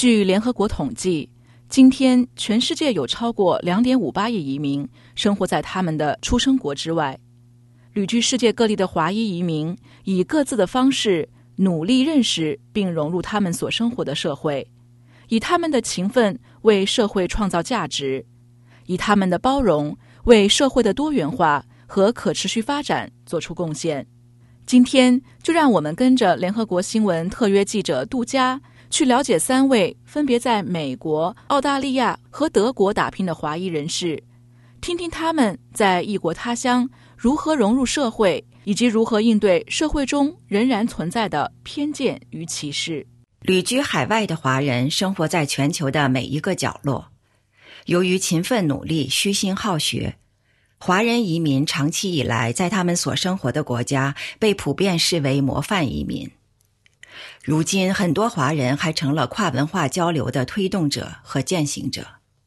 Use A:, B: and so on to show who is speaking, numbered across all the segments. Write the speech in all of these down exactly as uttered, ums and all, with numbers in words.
A: 据联合国统计，今天全世界有超过 两点五八亿移民生活在他们的出生国之外。旅居世界各地的华裔移民以各自的方式努力认识并融入他们所生活的社会，以他们的勤奋为社会创造价值，以他们的包容为社会的多元化和可持续发展做出贡献。今天就让我们跟着联合国新闻特约记者杜佳去了解三位分别在美国、澳大利亚和德国打拼的华裔人士，听听他们在异国他乡如何融入社会，以及如何应对社会中仍然存在的偏见与歧视。
B: 旅居海外的华人生活在全球的每一个角落，由于勤奋努力、虚心好学，华人移民长期以来在他们所生活的国家被普遍视为模范移民。如今，很多华人还成了跨文化交流的推动者和践行者。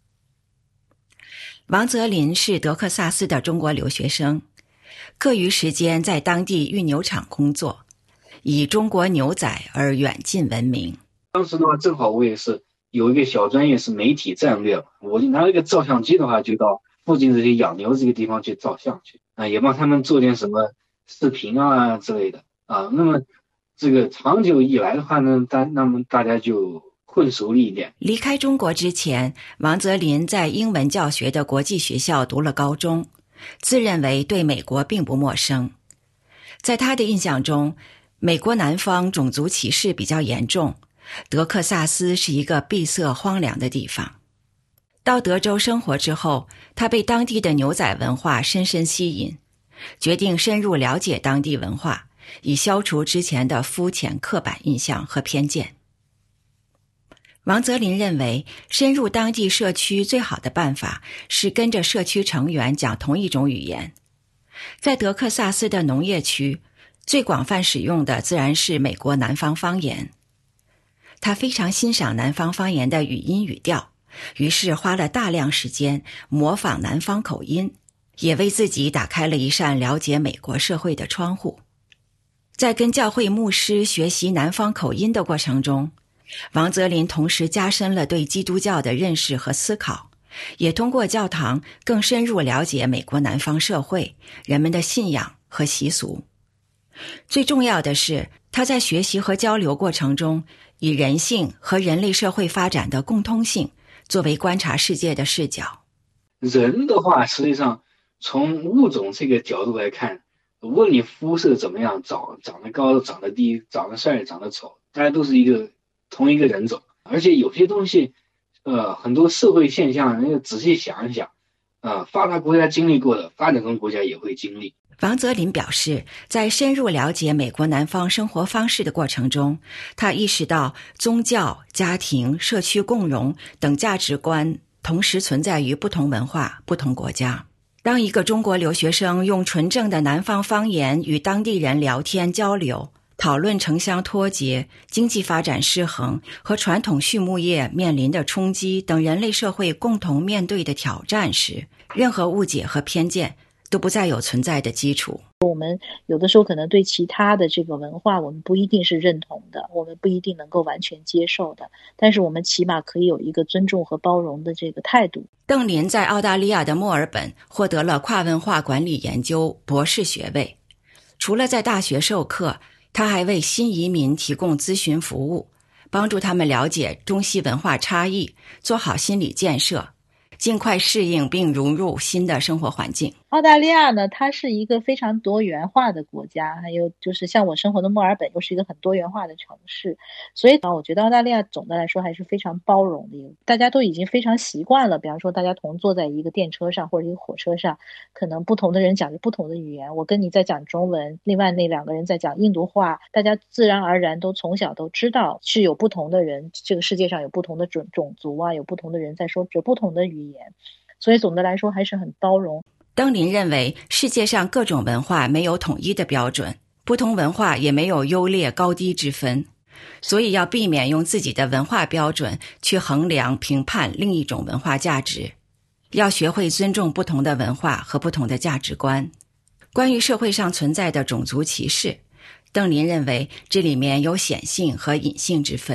B: 王泽林是德克萨斯的中国留学生，课余时间在当地运牛场工作，以中国牛仔而远近闻名。
C: 当时的话，正好我也是有一个小专业是媒体战略，我就拿了一个照相机的话，就到附近这些养牛这个地方去照相去啊，也帮他们做点什么视频啊之类的啊。那么这个长久以来的话呢，大那么大家就混熟了一点。
B: 离开中国之前，王泽林在英文教学的国际学校读了高中，自认为对美国并不陌生。在他的印象中，美国南方种族歧视比较严重，德克萨斯是一个闭塞荒凉的地方。到德州生活之后，他被当地的牛仔文化深深吸引，决定深入了解当地文化，以消除之前的肤浅刻板印象和偏见。王泽林认为，深入当地社区最好的办法是跟着社区成员讲同一种语言。在德克萨斯的农业区，最广泛使用的自然是美国南方方言。他非常欣赏南方方言的语音语调，于是花了大量时间模仿南方口音，也为自己打开了一扇了解美国社会的窗户。在跟教会牧师学习南方口音的过程中，王泽林同时加深了对基督教的认识和思考，也通过教堂更深入了解美国南方社会、人们的信仰和习俗。最重要的是，他在学习和交流过程中，以人性和人类社会发展的共通性作为观察世界的视角。
C: 人的话，实际上从物种这个角度来看，无论你肤色怎么样，长长得高、长得低、长得帅、长得丑，大家都是一个同一个人种。而且有些东西，呃，很多社会现象，人家仔细想一想，呃，发达国家经历过的，发展中国家也会经历。
B: 王泽林表示，在深入了解美国南方生活方式的过程中，他意识到宗教、家庭、社区共融等价值观同时存在于不同文化、不同国家。当一个中国留学生用纯正的南方方言与当地人聊天交流，讨论城乡脱节、经济发展失衡和传统畜牧业面临的冲击等人类社会共同面对的挑战时，任何误解和偏见都不再有存在的基础。
D: 我们有的时候可能对其他的这个文化我们不一定是认同的，我们不一定能够完全接受的，但是我们起码可以有一个尊重和包容的这个态度。
B: 邓林在澳大利亚的墨尔本获得了跨文化管理研究博士学位，除了在大学授课，他还为新移民提供咨询服务，帮助他们了解中西文化差异，做好心理建设，尽快适应并融入新的生活环境。
D: 澳大利亚呢，它是一个非常多元化的国家，还有就是像我生活的墨尔本又是一个很多元化的城市，所以我觉得澳大利亚总的来说还是非常包容的，大家都已经非常习惯了，比方说大家同坐在一个电车上或者一个火车上，可能不同的人讲着不同的语言，我跟你在讲中文，另外那两个人在讲印度话，大家自然而然都从小都知道是有不同的人，这个世界上有不同的种种族啊，有不同的人在说着不同的语言，所以总的来说还是很包容。
B: 邓林认为，世界上各种文化没有统一的标准，不同文化也没有优劣高低之分，所以要避免用自己的文化标准去衡量评判另一种文化价值，要学会尊重不同的文化和不同的价值观。关于社会上存在的种族歧视，邓林认为这里面有显性和隐性之分。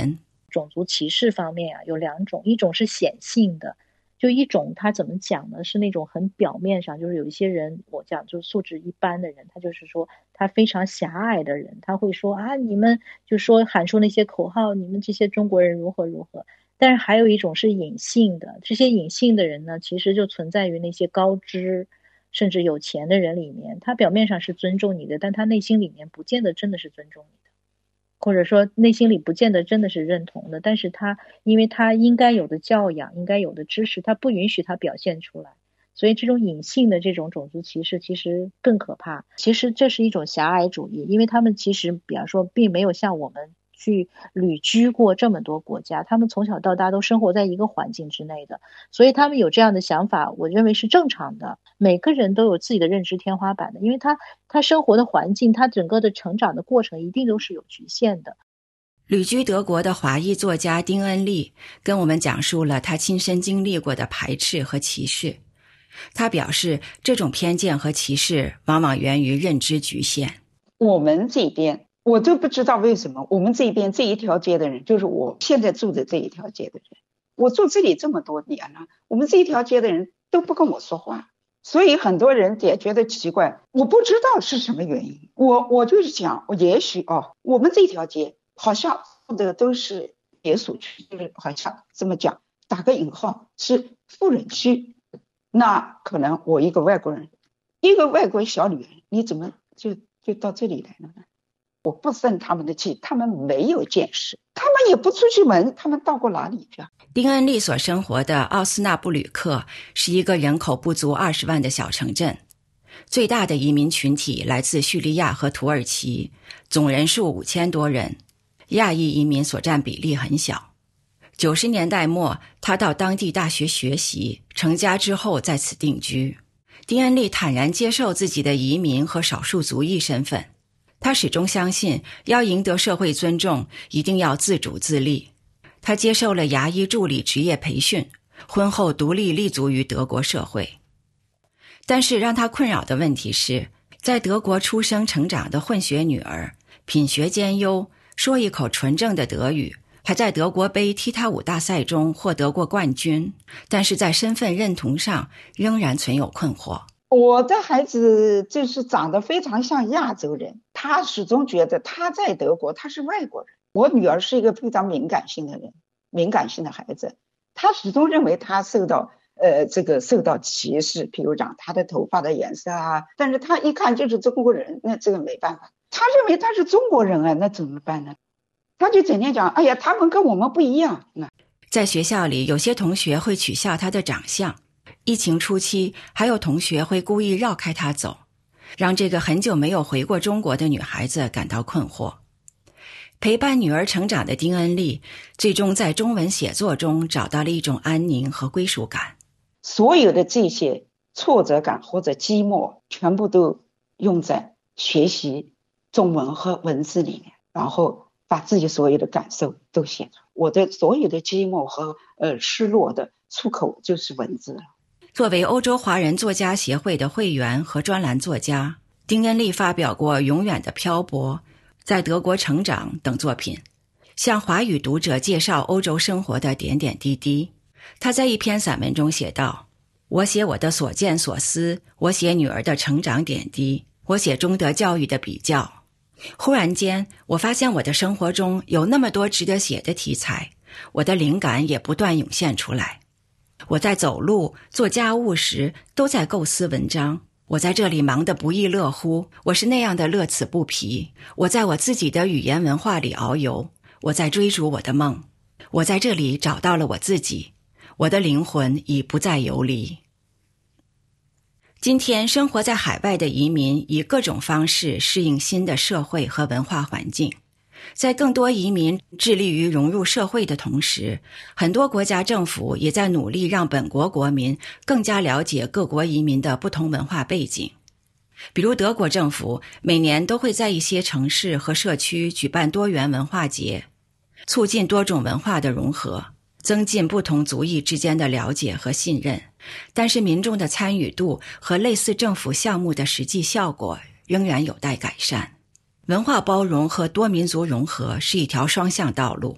D: 种族歧视方面啊，有两种，一种是显性的，就一种他怎么讲呢，是那种很表面上，就是有一些人我讲就是素质一般的人，他就是说他非常狭隘的人，他会说啊，你们就说喊出那些口号，你们这些中国人如何如何。但是还有一种是隐性的，这些隐性的人呢，其实就存在于那些高知甚至有钱的人里面，他表面上是尊重你的，但他内心里面不见得真的是尊重你的，或者说内心里不见得真的是认同的，但是他因为他应该有的教养，应该有的知识，他不允许他表现出来，所以这种隐性的这种种族歧视其实更可怕。其实这是一种狭隘主义，因为他们其实比方说并没有像我们去旅居过这么多国家，他们从小到大都生活在一个环境之内的，所以他们有这样的想法，我认为是正常的。每个人都有自己的认知天花板的，因为他他生活的环境，他整个的成长的过程一定都是有局限的。
B: 旅居德国的华裔作家丁恩利跟我们讲述了他亲身经历过的排斥和歧视。他表示，这种偏见和歧视往往源于认知局限。
E: 我们这边我就不知道为什么，我们这边这一条街的人，就是我现在住的这一条街的人，我住这里这么多年了，我们这一条街的人都不跟我说话，所以很多人也觉得奇怪，我不知道是什么原因。我我就是讲，也许哦，我们这条街好像的都是别墅区，就是好像这么讲，打个引号是富人区。那可能我一个外国人，一个外国小女人，你怎么就就到这里来了呢？我不生他们的气，他们没有见识，他们也不出去门，他们到过哪里去啊？
B: 丁恩利所生活的奥斯纳布吕克是一个人口不足二十万的小城镇，最大的移民群体来自叙利亚和土耳其，总人数五千多人，亚裔移民所占比例很小。九十年代末，他到当地大学学习，成家之后在此定居。丁恩利坦然接受自己的移民和少数族裔身份。他始终相信，要赢得社会尊重，一定要自主自立。他接受了牙医助理职业培训，婚后独立立足于德国社会。但是让他困扰的问题是，在德国出生成长的混血女儿，品学兼优，说一口纯正的德语，还在德国杯踢踏舞大赛中获得过冠军，但是在身份认同上仍然存有困惑。
E: 我的孩子就是长得非常像亚洲人，他始终觉得他在德国他是外国人。我女儿是一个非常敏感性的人，敏感性的孩子，他始终认为他受到呃这个受到歧视，比如讲他的头发的颜色啊，但是他一看就是中国人，那这个没办法，他认为他是中国人啊，那怎么办呢？他就整天讲，哎呀，他们跟我们不一样。
B: 在学校里，有些同学会取笑他的长相。疫情初期，还有同学会故意绕开他走，让这个很久没有回过中国的女孩子感到困惑。陪伴女儿成长的丁恩利，最终在中文写作中找到了一种安宁和归属感。
E: 所有的这些挫折感或者寂寞，全部都用在学习中文和文字里面，然后把自己所有的感受都写出来。我的所有的寂寞和呃失落的出口就是文字了。
B: 作为欧洲华人作家协会的会员和专栏作家，丁恩利发表过《永远的漂泊》、在德国成长等作品，向华语读者介绍欧洲生活的点点滴滴。他在一篇散文中写道，我写我的所见所思，我写女儿的成长点滴，我写中德教育的比较。忽然间，我发现我的生活中有那么多值得写的题材，我的灵感也不断涌现出来。我在走路、做家务时都在构思文章，我在这里忙得不亦乐乎，我是那样的乐此不疲。我在我自己的语言文化里遨游，我在追逐我的梦。我在这里找到了我自己，我的灵魂已不再游离。今天生活在海外的移民以各种方式适应新的社会和文化环境。在更多移民致力于融入社会的同时，很多国家政府也在努力让本国国民更加了解各国移民的不同文化背景。比如德国政府每年都会在一些城市和社区举办多元文化节，促进多种文化的融合，增进不同族裔之间的了解和信任。但是民众的参与度和类似政府项目的实际效果仍然有待改善。文化包容和多民族融合是一条双向道路，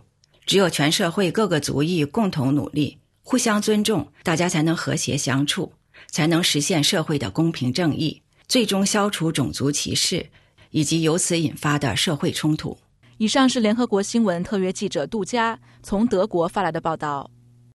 B: 只有全社会各个族裔共同努力，互相尊重，大家才能和谐相处，才能实现社会的公平正义，最终消除种族歧视以及由此引发的社会冲突。
A: 以上是联合国新闻特约记者杜佳从德国发来的报道。